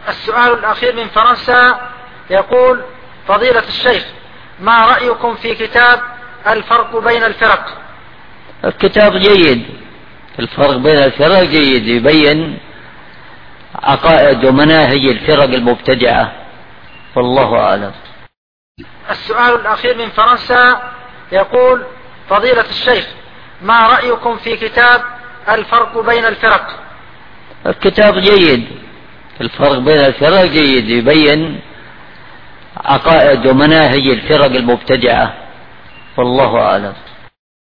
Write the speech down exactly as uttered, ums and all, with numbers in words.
السؤال الأخير من فرنسا يقول: فضيلة الشيخ، ما رأيكم في كتاب الفرق بين الفرق؟ الكتاب جيد، الفرق بين الفرق جيد، يبين عقائد ومناهج الفرق المبتدعة، والله أعلم. السؤال الأخير من فرنسا يقول: فضيلة الشيخ، ما رأيكم في كتاب الفرق بين الفرق؟ الكتاب جيد، الفرق بين الفرق جيد، يبين عقائد ومناهج الفرق المبتدعة، والله أعلم.